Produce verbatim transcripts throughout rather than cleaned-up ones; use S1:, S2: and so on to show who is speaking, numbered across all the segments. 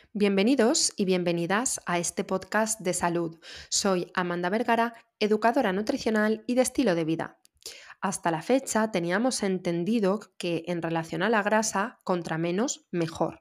S1: Bienvenidos y bienvenidas a este podcast de salud. Soy Amanda Vergara, educadora nutricional y de estilo de vida. Hasta la fecha teníamos entendido que en relación a la grasa, contra menos, mejor.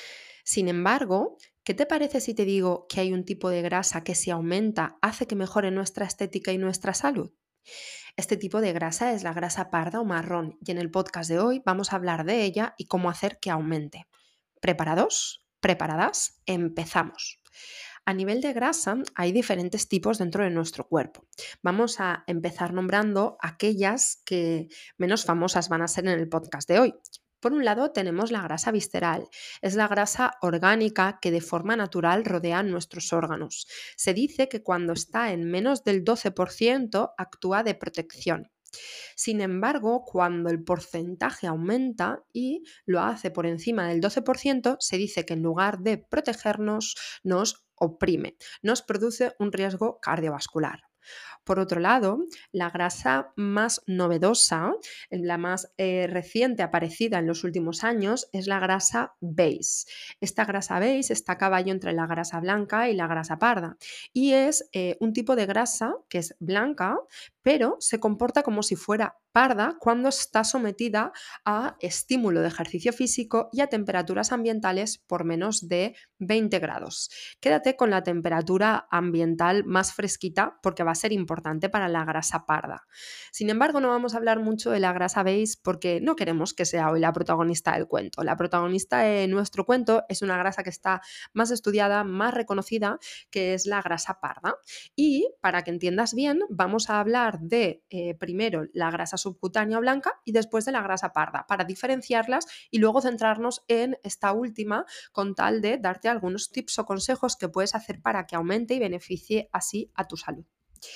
S1: Sin embargo, ¿qué te parece si te digo que hay un tipo de grasa que si aumenta hace que mejore nuestra estética y nuestra salud? Este tipo de grasa es la grasa parda o marrón y en el podcast de hoy vamos a hablar de ella y cómo hacer que aumente. ¿Preparados? ¿Preparadas? Empezamos. A nivel de grasa hay diferentes tipos dentro de nuestro cuerpo. Vamos a empezar nombrando aquellas que menos famosas van a ser en el podcast de hoy. Por un lado tenemos la grasa visceral. Es la grasa orgánica que de forma natural rodea nuestros órganos. Se dice que cuando está en menos del doce por ciento actúa de protección. Sin embargo, cuando el porcentaje aumenta y lo hace por encima del doce por ciento, se dice que en lugar de protegernos, nos oprime, nos produce un riesgo cardiovascular. Por otro lado, la grasa más novedosa, la más eh, reciente aparecida en los últimos años, es la grasa beige. Esta grasa beige está a caballo entre la grasa blanca y la grasa parda y es eh, un tipo de grasa que es blanca, pero se comporta como si fuera parda cuando está sometida a estímulo de ejercicio físico y a temperaturas ambientales por menos de veinte grados. Quédate con la temperatura ambiental más fresquita porque va a ser importante para la grasa parda. Sin embargo, no vamos a hablar mucho de la grasa beige porque no queremos que sea hoy la protagonista del cuento. La protagonista de nuestro cuento es una grasa que está más estudiada, más reconocida, que es la grasa parda. Y para que entiendas bien, vamos a hablar de eh, primero la grasa subcutánea blanca y después de la grasa parda para diferenciarlas y luego centrarnos en esta última con tal de darte algunos tips o consejos que puedes hacer para que aumente y beneficie así a tu salud.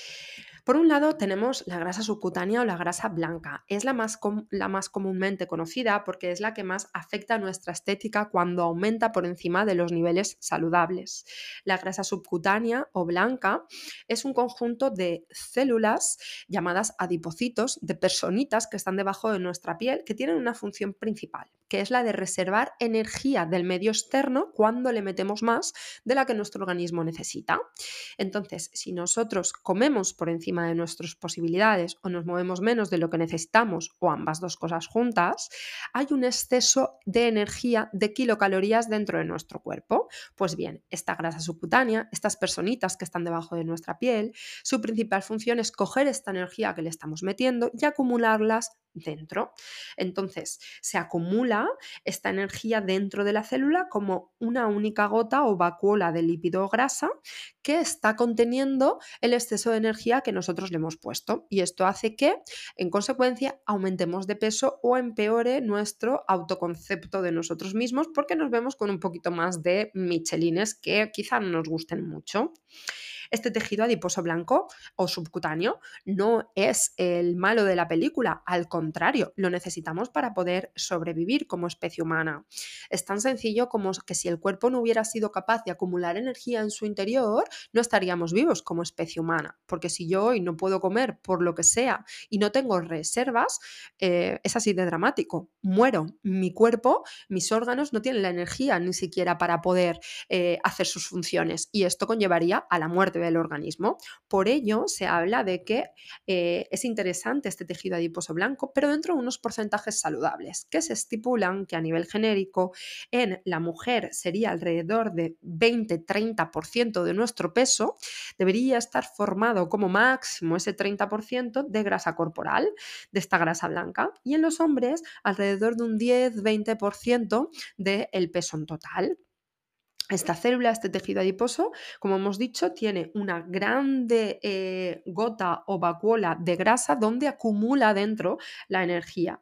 S1: Por un lado tenemos la grasa subcutánea o la grasa blanca. Es la más, com- la más comúnmente conocida porque es la que más afecta a nuestra estética cuando aumenta por encima de los niveles saludables. La grasa subcutánea o blanca es un conjunto de células llamadas adipocitos, de personitas que están debajo de nuestra piel, que tienen una función principal, que es la de reservar energía del medio externo cuando le metemos más de la que nuestro organismo necesita. Entonces, si nosotros comemos por encima de nuestras posibilidades o nos movemos menos de lo que necesitamos o ambas dos cosas juntas, hay un exceso de energía de kilocalorías dentro de nuestro cuerpo. Pues bien, esta grasa subcutánea, estas personitas que están debajo de nuestra piel, su principal función es coger esta energía que le estamos metiendo y acumularlas dentro. Entonces, se acumula esta energía dentro de la célula como una única gota o vacuola de lípido o grasa que está conteniendo el exceso de energía que nosotros le hemos puesto. Y esto hace que, en consecuencia, aumentemos de peso o empeore nuestro autoconcepto de nosotros mismos porque nos vemos con un poquito más de michelines que quizá no nos gusten mucho. Este tejido adiposo blanco o subcutáneo no es el malo de la película, al contrario, lo necesitamos para poder sobrevivir como especie humana. Es tan sencillo como que si el cuerpo no hubiera sido capaz de acumular energía en su interior, no estaríamos vivos como especie humana, porque si yo hoy no puedo comer por lo que sea y no tengo reservas, eh, es así de dramático, muero, mi cuerpo, mis órganos no tienen la energía ni siquiera para poder eh, hacer sus funciones y esto conllevaría a la muerte del organismo. Por ello, se habla de que eh, es interesante este tejido adiposo blanco, pero dentro de unos porcentajes saludables, que se estipulan que a nivel genérico en la mujer sería alrededor de veinte treinta por ciento de nuestro peso, debería estar formado como máximo ese treinta por ciento de grasa corporal, de esta grasa blanca, y en los hombres alrededor de un diez veinte por ciento del peso en total. Esta célula, este tejido adiposo, como hemos dicho, tiene una grande eh, gota o vacuola de grasa donde acumula dentro la energía.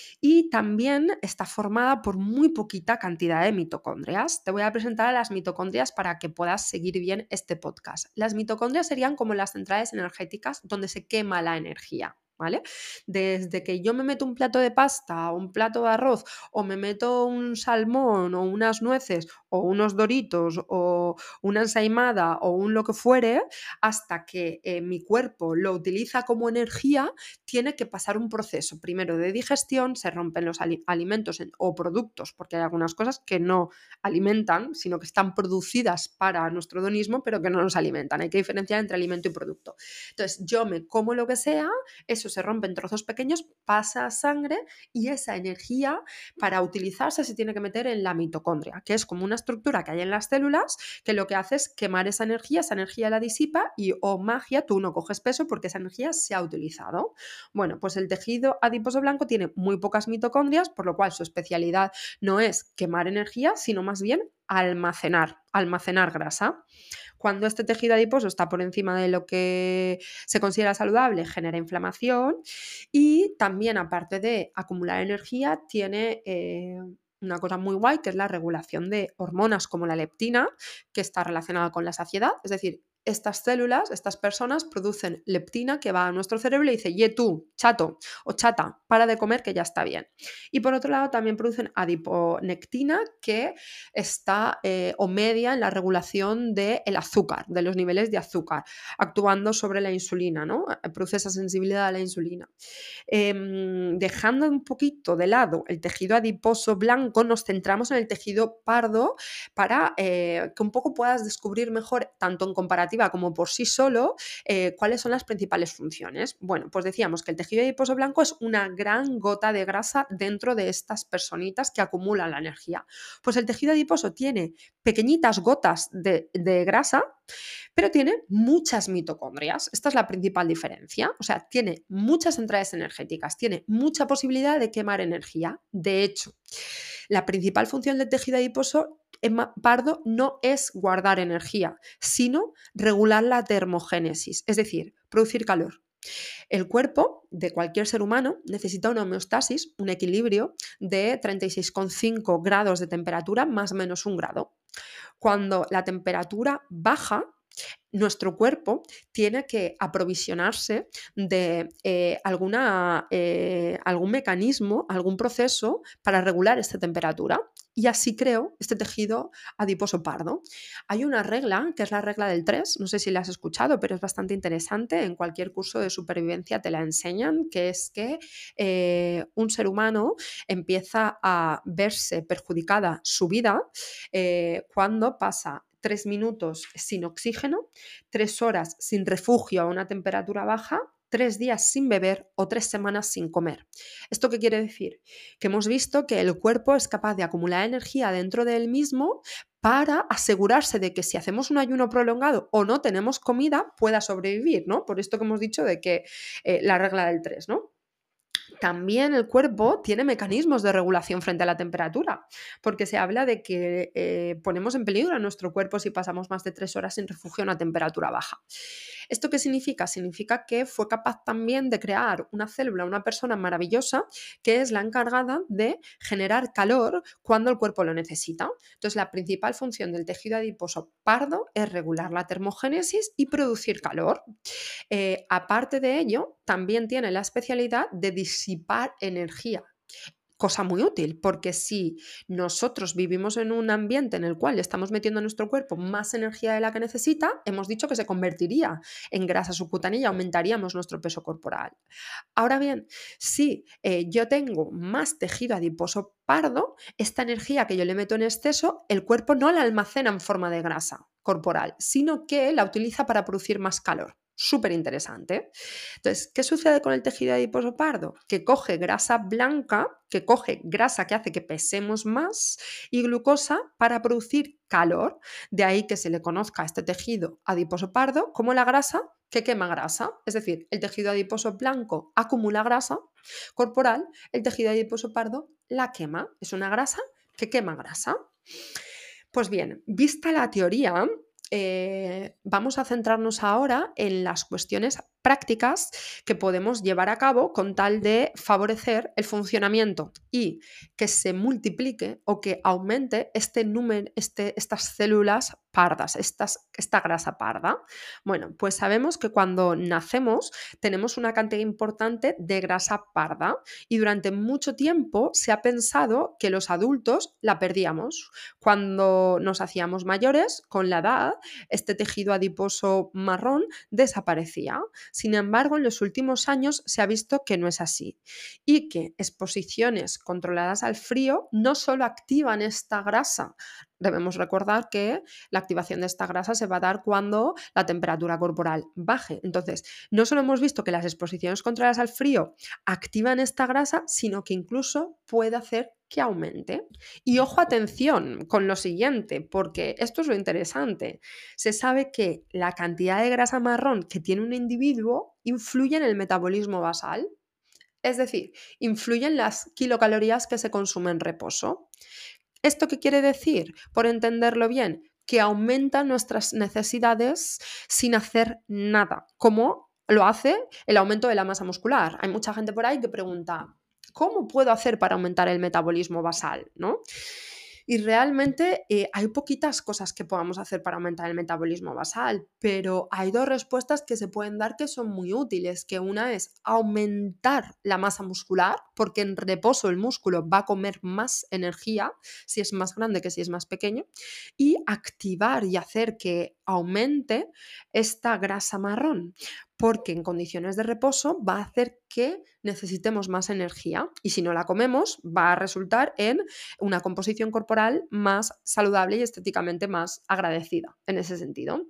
S1: Y también está formada por muy poquita cantidad de mitocondrias. Te voy a presentar a las mitocondrias para que puedas seguir bien este podcast. Las mitocondrias serían como las centrales energéticas donde se quema la energía. ¿Vale? Desde que yo me meto un plato de pasta o un plato de arroz o me meto un salmón o unas nueces o unos Doritos o una ensaimada o un lo que fuere, hasta que eh, mi cuerpo lo utiliza como energía, tiene que pasar un proceso primero de digestión, se rompen los ali- alimentos en- o productos, porque hay algunas cosas que no alimentan, sino que están producidas para nuestro organismo, pero que no nos alimentan. Hay que diferenciar entre alimento y producto. Entonces, yo me como lo que sea, eso se rompe en trozos pequeños, pasa a sangre y esa energía para utilizarse se tiene que meter en la mitocondria, que es como una estructura que hay en las células que lo que hace es quemar esa energía, esa energía la disipa y, oh magia, tú no coges peso porque esa energía se ha utilizado. Bueno, pues el tejido adiposo blanco tiene muy pocas mitocondrias, por lo cual su especialidad no es quemar energía, sino más bien almacenar, almacenar grasa. Cuando este tejido adiposo está por encima de lo que se considera saludable, genera inflamación y también, aparte de acumular energía, tiene eh, una cosa muy guay que es la regulación de hormonas como la leptina, que está relacionada con la saciedad. Es decir, estas células, estas personas producen leptina que va a nuestro cerebro y le dice, ye tú, chato o chata, para de comer que ya está bien. Y por otro lado también producen adiponectina que está eh, o media en la regulación del azúcar, de los niveles de azúcar, actuando sobre la insulina, ¿no? Produce esa sensibilidad a la insulina. Em, dejando un poquito de lado el tejido adiposo blanco, nos centramos en el tejido pardo para eh, que un poco puedas descubrir mejor, tanto en comparativa como por sí solo, eh, cuáles son las principales funciones. Bueno, pues decíamos que el tejido adiposo blanco es una gran gota de grasa dentro de estas personitas que acumulan la energía. Pues el tejido adiposo tiene pequeñitas gotas de, de grasa, pero tiene muchas mitocondrias. Esta es la principal diferencia. O sea, tiene muchas entradas energéticas, tiene mucha posibilidad de quemar energía. De hecho, la principal función del tejido adiposo en pardo no es guardar energía, sino regular la termogénesis, es decir, producir calor. El cuerpo de cualquier ser humano necesita una homeostasis, un equilibrio de treinta y seis coma cinco grados de temperatura más o menos un grado. Cuando la temperatura baja, nuestro cuerpo tiene que aprovisionarse de eh, alguna, eh, algún mecanismo, algún proceso para regular esta temperatura. Y así creo este tejido adiposo pardo. Hay una regla, que es la regla del tres, no sé si la has escuchado, pero es bastante interesante. En cualquier curso de supervivencia te la enseñan, que es que eh, un ser humano empieza a verse perjudicada su vida eh, cuando pasa tres minutos sin oxígeno, tres horas sin refugio a una temperatura baja, tres días sin beber o tres semanas sin comer. ¿Esto qué quiere decir? Que hemos visto que el cuerpo es capaz de acumular energía dentro de él mismo para asegurarse de que si hacemos un ayuno prolongado o no tenemos comida, pueda sobrevivir, ¿no? Por esto que hemos dicho de que eh, la regla del tres, ¿no? También el cuerpo tiene mecanismos de regulación frente a la temperatura, porque se habla de que eh, ponemos en peligro a nuestro cuerpo si pasamos más de tres horas sin refugio a una temperatura baja. ¿Esto qué significa? Significa que fue capaz también de crear una célula, una persona maravillosa, que es la encargada de generar calor cuando el cuerpo lo necesita. Entonces, la principal función del tejido adiposo pardo es regular la termogénesis y producir calor. Eh, aparte de ello, también tiene la especialidad de disipar energía. Cosa muy útil, porque si nosotros vivimos en un ambiente en el cual le estamos metiendo a nuestro cuerpo más energía de la que necesita, hemos dicho que se convertiría en grasa subcutánea y aumentaríamos nuestro peso corporal. Ahora bien, si eh, yo tengo más tejido adiposo pardo, esta energía que yo le meto en exceso, el cuerpo no la almacena en forma de grasa corporal, sino que la utiliza para producir más calor. Súper interesante. Entonces, ¿qué sucede con el tejido adiposo pardo? Que coge grasa blanca, que coge grasa que hace que pesemos más y glucosa para producir calor. De ahí que se le conozca a este tejido adiposo pardo como la grasa que quema grasa. Es decir, el tejido adiposo blanco acumula grasa corporal, el tejido adiposo pardo la quema. Es una grasa que quema grasa. Pues bien, vista la teoría, eh, vamos a centrarnos ahora en las cuestiones prácticas que podemos llevar a cabo con tal de favorecer el funcionamiento y que se multiplique o que aumente este número, este, estas células pardas, estas, esta grasa parda. Bueno, pues sabemos que cuando nacemos tenemos una cantidad importante de grasa parda y durante mucho tiempo se ha pensado que los adultos la perdíamos. Cuando nos hacíamos mayores, con la edad, este tejido adiposo marrón desaparecía. Sin embargo, en los últimos años se ha visto que no es así y que exposiciones controladas al frío no solo activan esta grasa. Debemos recordar que la activación de esta grasa se va a dar cuando la temperatura corporal baje. Entonces, no solo hemos visto que las exposiciones controladas al frío activan esta grasa, sino que incluso puede hacer que aumente. Y ojo, atención con lo siguiente, porque esto es lo interesante. Se sabe que la cantidad de grasa marrón que tiene un individuo influye en el metabolismo basal, es decir, influye en las kilocalorías que se consumen en reposo. ¿Esto qué quiere decir? Por entenderlo bien, que aumenta nuestras necesidades sin hacer nada, como lo hace el aumento de la masa muscular. Hay mucha gente por ahí que pregunta, ¿cómo puedo hacer para aumentar el metabolismo basal? ¿No? Y realmente eh, hay poquitas cosas que podamos hacer para aumentar el metabolismo basal, pero hay dos respuestas que se pueden dar que son muy útiles, que una es aumentar la masa muscular, porque en reposo el músculo va a comer más energía si es más grande que si es más pequeño, y activar y hacer que aumente esta grasa marrón, porque en condiciones de reposo va a hacer que necesitemos más energía y si no la comemos va a resultar en una composición corporal más saludable y estéticamente más agradecida en ese sentido.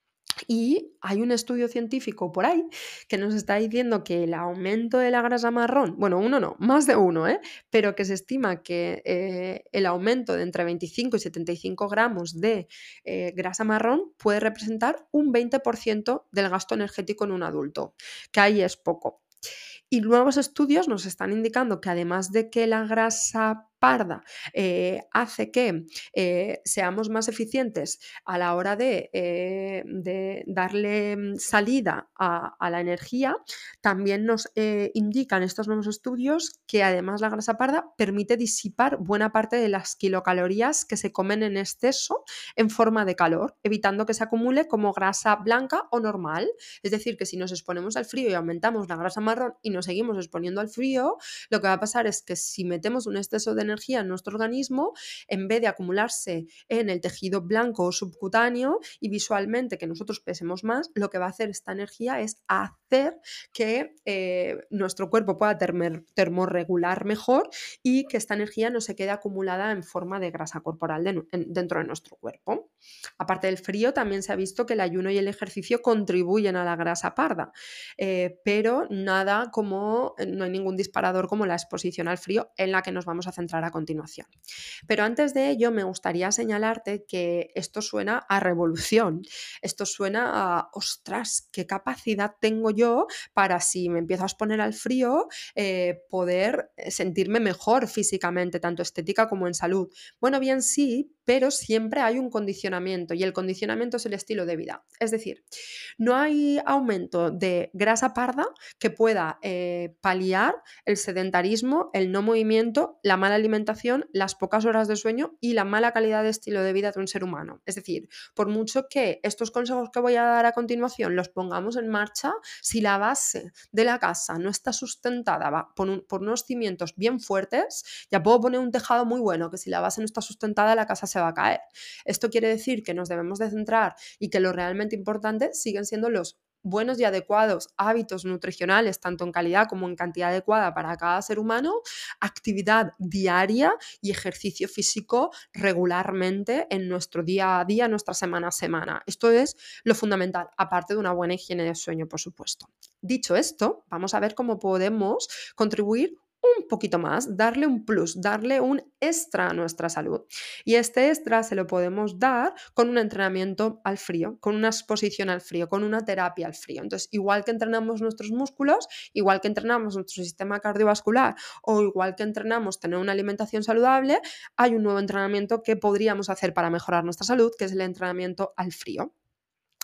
S1: Y hay un estudio científico por ahí que nos está diciendo que el aumento de la grasa marrón, bueno, uno no, más de uno, ¿eh? Pero que se estima que eh, el aumento de entre veinticinco y setenta y cinco gramos de eh, grasa marrón puede representar un veinte por ciento del gasto energético en un adulto, que ahí es poco. Y nuevos estudios nos están indicando que además de que la grasa parda eh, hace que eh, seamos más eficientes a la hora de, eh, de darle mm, salida a, a, la energía, también nos eh, indican estos nuevos estudios que además la grasa parda permite disipar buena parte de las kilocalorías que se comen en exceso en forma de calor, evitando que se acumule como grasa blanca o normal. Es decir, que si nos exponemos al frío y aumentamos la grasa marrón y nos seguimos exponiendo al frío, lo que va a pasar es que si metemos un exceso de energía en nuestro organismo, en vez de acumularse en el tejido blanco o subcutáneo y visualmente que nosotros pesemos más, lo que va a hacer esta energía es hacer que eh, nuestro cuerpo pueda termer, termorregular mejor y que esta energía no se quede acumulada en forma de grasa corporal de, en, dentro de nuestro cuerpo. Aparte del frío, también se ha visto que el ayuno y el ejercicio contribuyen a la grasa parda, eh, pero nada como, no hay ningún disparador como la exposición al frío en la que nos vamos a centrar a continuación. Pero antes de ello, me gustaría señalarte que esto suena a revolución, esto suena a, ostras, qué capacidad tengo yo para si me empiezo a exponer al frío, eh, poder sentirme mejor físicamente, tanto estética como en salud. Bueno, bien sí, pero siempre hay un condicionamiento y el condicionamiento es el estilo de vida. Es decir, no hay aumento de grasa parda que pueda eh, paliar el sedentarismo, el no movimiento, la mala alimentación, las pocas horas de sueño y la mala calidad de estilo de vida de un ser humano. Es decir, por mucho que estos consejos que voy a dar a continuación los pongamos en marcha, si la base de la casa no está sustentada por, un, por unos cimientos bien fuertes, ya puedo poner un tejado muy bueno, que si la base no está sustentada, la casa se va a caer. Esto quiere decir que nos debemos de centrar y que lo realmente importante siguen siendo los buenos y adecuados hábitos nutricionales, tanto en calidad como en cantidad adecuada para cada ser humano, actividad diaria y ejercicio físico regularmente en nuestro día a día, nuestra semana a semana. Esto es lo fundamental, aparte de una buena higiene de sueño, por supuesto. Dicho esto, vamos a ver cómo podemos contribuir un poquito más, darle un plus, darle un extra a nuestra salud. Y este extra se lo podemos dar con un entrenamiento al frío, con una exposición al frío, con una terapia al frío. Entonces, igual que entrenamos nuestros músculos, igual que entrenamos nuestro sistema cardiovascular o igual que entrenamos tener una alimentación saludable, hay un nuevo entrenamiento que podríamos hacer para mejorar nuestra salud, que es el entrenamiento al frío.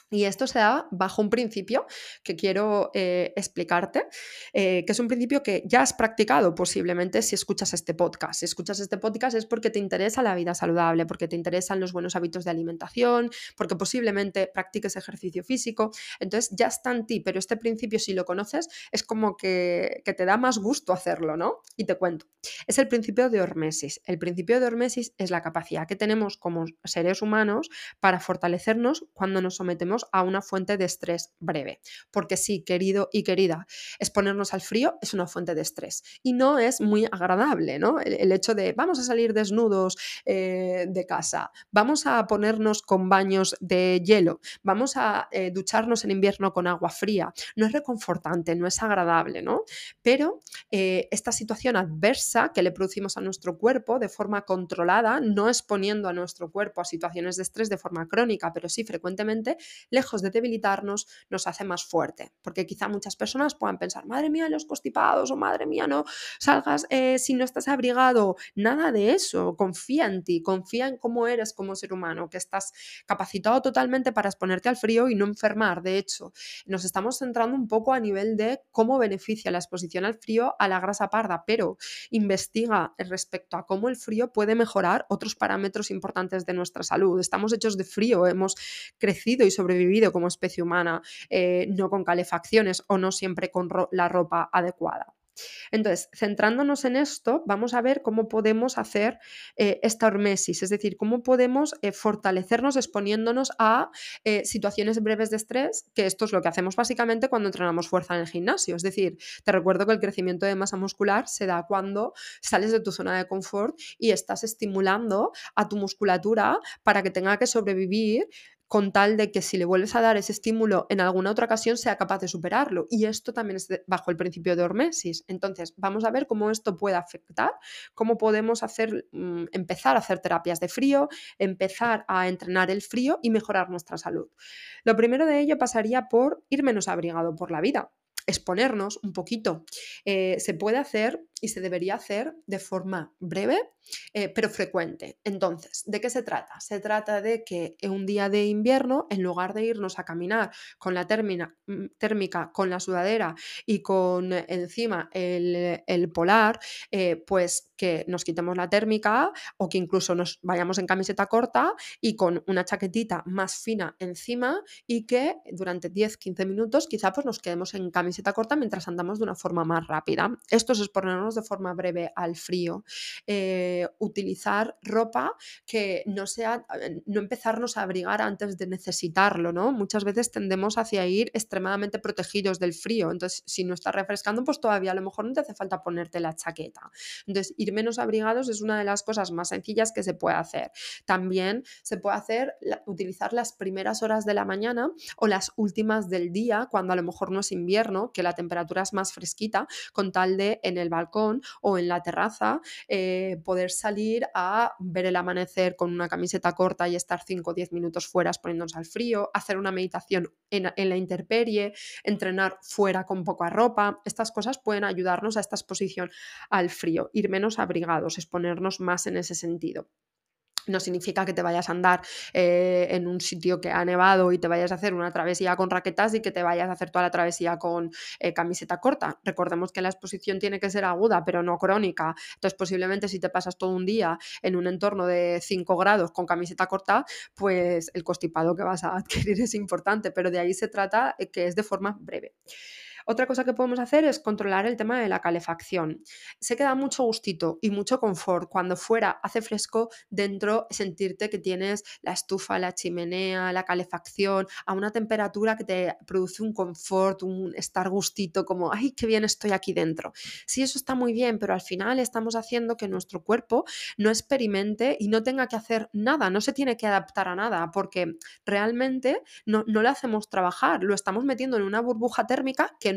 S1: Y esto se da bajo un principio que quiero eh, explicarte, eh, que es un principio que ya has practicado posiblemente si escuchas este podcast. Si escuchas este podcast es porque te interesa la vida saludable, porque te interesan los buenos hábitos de alimentación, porque posiblemente practiques ejercicio físico. Entonces ya está en ti, pero este principio, si lo conoces, es como que, que te da más gusto hacerlo, ¿no? Y te cuento. Es el principio de hormesis. El principio de hormesis es la capacidad que tenemos como seres humanos para fortalecernos cuando nos sometemos a una fuente de estrés breve. Porque sí, querido y querida, exponernos al frío es una fuente de estrés y no es muy agradable, ¿no? El, el hecho de vamos a salir desnudos eh, de casa, vamos a ponernos con baños de hielo, vamos a eh, ducharnos en invierno con agua fría, no es reconfortante, no es agradable, ¿no? Pero eh, esta situación adversa que le producimos a nuestro cuerpo de forma controlada, no exponiendo a nuestro cuerpo a situaciones de estrés de forma crónica, pero sí frecuentemente, lejos de debilitarnos, nos hace más fuerte. Porque quizá muchas personas puedan pensar, madre mía, los constipados, o madre mía, no salgas eh, si no estás abrigado. Nada de eso. Confía en ti, confía en cómo eres como ser humano, que estás capacitado totalmente para exponerte al frío y no enfermar. De hecho, nos estamos centrando un poco a nivel de cómo beneficia la exposición al frío a la grasa parda, pero investiga respecto a cómo el frío puede mejorar otros parámetros importantes de nuestra salud. Estamos hechos de frío, hemos crecido y sobrevivido como especie humana, eh, no con calefacciones o no siempre con ro- la ropa adecuada. Entonces, centrándonos en esto, vamos a ver cómo podemos hacer eh, esta hormesis, es decir, cómo podemos eh, fortalecernos exponiéndonos a eh, situaciones breves de estrés, que esto es lo que hacemos básicamente cuando entrenamos fuerza en el gimnasio. Es decir, te recuerdo que el crecimiento de masa muscular se da cuando sales de tu zona de confort y estás estimulando a tu musculatura para que tenga que sobrevivir con tal de que si le vuelves a dar ese estímulo en alguna otra ocasión sea capaz de superarlo. Y esto también es de, bajo el principio de hormesis. Entonces, vamos a ver cómo esto puede afectar, cómo podemos hacer, mm, empezar a hacer terapias de frío, empezar a entrenar el frío y mejorar nuestra salud. Lo primero de ello pasaría por ir menos abrigado por la vida, exponernos un poquito. Eh, se puede hacer y se debería hacer de forma breve, eh, pero frecuente. Entonces, ¿de qué se trata? Se trata de que en un día de invierno, en lugar de irnos a caminar con la términa- mm, térmica, con la sudadera y con eh, encima el, el polar, eh, pues que nos quitemos la térmica o que incluso nos vayamos en camiseta corta y con una chaquetita más fina encima y que durante diez quince minutos quizá pues nos quedemos en camiseta corta mientras andamos de una forma más rápida. Esto es exponernos de forma breve al frío. Eh, utilizar ropa que no sea, eh, no empezarnos a abrigar antes de necesitarlo, ¿no? Muchas veces tendemos hacia ir extremadamente protegidos del frío, entonces si no estás refrescando, pues todavía a lo mejor no te hace falta ponerte la chaqueta. Entonces, ir menos abrigados es una de las cosas más sencillas que se puede hacer. También se puede hacer, la- utilizar las primeras horas de la mañana o las últimas del día, cuando a lo mejor no es invierno, que la temperatura es más fresquita, con tal de en el balcón o en la terraza eh, poder salir a ver el amanecer con una camiseta corta y estar cinco o diez minutos fuera exponiéndonos al frío, hacer una meditación en, en la intemperie, entrenar fuera con poca ropa. Estas cosas pueden ayudarnos a esta exposición al frío, ir menos abrigados, exponernos más en ese sentido. No significa que te vayas a andar eh, en un sitio que ha nevado y te vayas a hacer una travesía con raquetas y que te vayas a hacer toda la travesía con eh, camiseta corta. Recordemos que la exposición tiene que ser aguda, pero no crónica. Entonces, posiblemente si te pasas todo un día en un entorno de cinco grados con camiseta corta, pues el constipado que vas a adquirir es importante, pero de ahí se trata eh, que es de forma breve. Otra cosa que podemos hacer es controlar el tema de la calefacción. Se queda mucho gustito y mucho confort cuando fuera hace fresco, dentro sentirte que tienes la estufa, la chimenea, la calefacción a una temperatura que te produce un confort, un estar gustito, como, ay, qué bien estoy aquí dentro. Sí, eso está muy bien, pero al final estamos haciendo que nuestro cuerpo no experimente y no tenga que hacer nada, no se tiene que adaptar a nada, porque realmente no, no le hacemos trabajar, lo estamos metiendo en una burbuja térmica que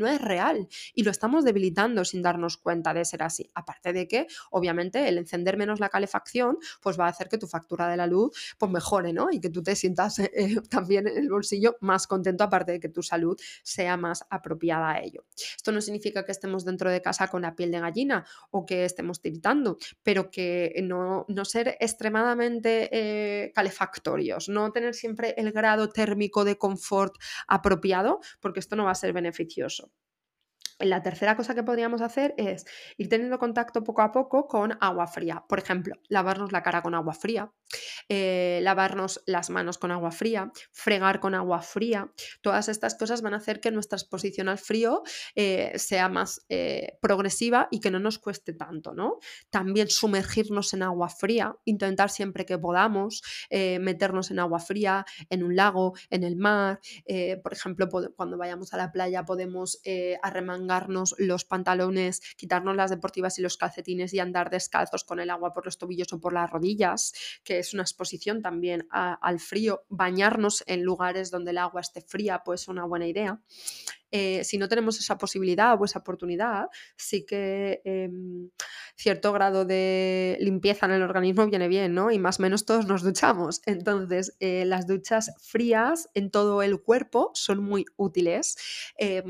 S1: no es real y lo estamos debilitando sin darnos cuenta de ser así. Aparte de que, obviamente, el encender menos la calefacción pues va a hacer que tu factura de la luz pues mejore, ¿no? Y que tú te sientas eh, eh, también en el bolsillo más contento, aparte de que tu salud sea más apropiada a ello. Esto no significa que estemos dentro de casa con la piel de gallina o que estemos tiritando, pero que no, no ser extremadamente eh, calefactorios, no tener siempre el grado térmico de confort apropiado, porque esto no va a ser beneficioso. La tercera cosa que podríamos hacer es ir teniendo contacto poco a poco con agua fría. Por ejemplo, lavarnos la cara con agua fría, eh, lavarnos las manos con agua fría, fregar con agua fría. Todas estas cosas van a hacer que nuestra exposición al frío eh, sea más eh, progresiva y que no nos cueste tanto, ¿no? También sumergirnos en agua fría, intentar siempre que podamos eh, meternos en agua fría, en un lago, en el mar. Eh, por ejemplo, cuando vayamos a la playa podemos eh, arremangarnos los pantalones, quitarnos las deportivas y los calcetines y andar descalzos con el agua por los tobillos o por las rodillas, que es una exposición también a, al frío. Bañarnos en lugares donde el agua esté fría puede ser una buena idea. Eh, si no tenemos esa posibilidad o esa oportunidad, sí que eh, cierto grado de limpieza en el organismo viene bien, ¿no? Y más o menos todos nos duchamos. Entonces, eh, las duchas frías en todo el cuerpo son muy útiles. Eh,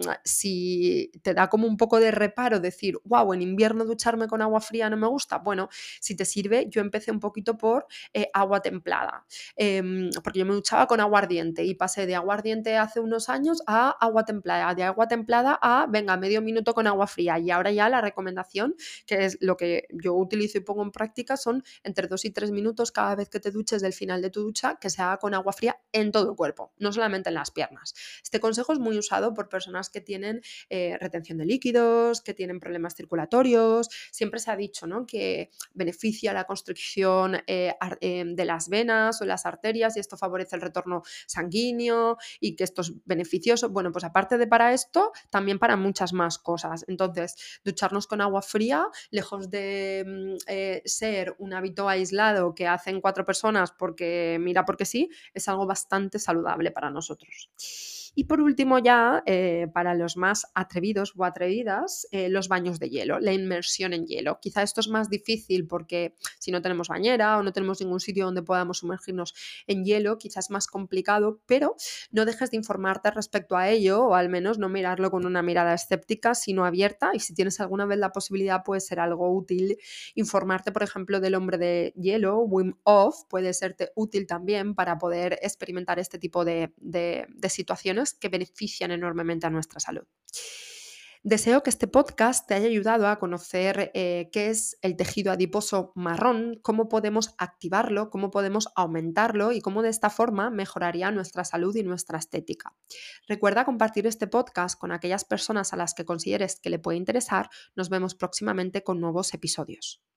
S1: si te da como un poco de reparo decir, wow, en invierno ducharme con agua fría no me gusta, bueno, si te sirve, yo empecé un poquito por eh, agua templada, eh, porque yo me duchaba con agua ardiente y pasé de agua ardiente hace unos años a agua templada, de agua templada a, venga, medio minuto con agua fría. Y ahora ya la recomendación, que es lo que yo utilizo y pongo en práctica, son entre dos y tres minutos cada vez que te duches del final de tu ducha, que se haga con agua fría en todo el cuerpo, no solamente en las piernas. Este consejo es muy usado por personas que tienen eh, retención de líquidos, que tienen problemas circulatorios. Siempre se ha dicho, ¿no?, que beneficia la constricción eh, eh, de las venas o las arterias y esto favorece el retorno sanguíneo y que esto es beneficioso. Bueno, pues aparte de para esto, también para muchas más cosas. Entonces, ducharnos con agua fría, lejos de eh, ser un hábito aislado que hacen cuatro personas porque, mira, porque sí, es algo bastante saludable para nosotros. Y por último ya, eh, para los más atrevidos o atrevidas, eh, los baños de hielo, la inmersión en hielo. Quizá esto es más difícil porque si no tenemos bañera o no tenemos ningún sitio donde podamos sumergirnos en hielo, quizás es más complicado, pero no dejes de informarte respecto a ello o al menos no mirarlo con una mirada escéptica, sino abierta, y si tienes alguna vez la posibilidad puede ser algo útil. Informarte, por ejemplo, del hombre de hielo, Wim Hof, puede serte útil también para poder experimentar este tipo de, de, de situaciones que benefician enormemente a nuestra salud. Deseo que este podcast te haya ayudado a conocer eh, qué es el tejido adiposo marrón, cómo podemos activarlo, cómo podemos aumentarlo y cómo de esta forma mejoraría nuestra salud y nuestra estética. Recuerda compartir este podcast con aquellas personas a las que consideres que le puede interesar. Nos vemos próximamente con nuevos episodios.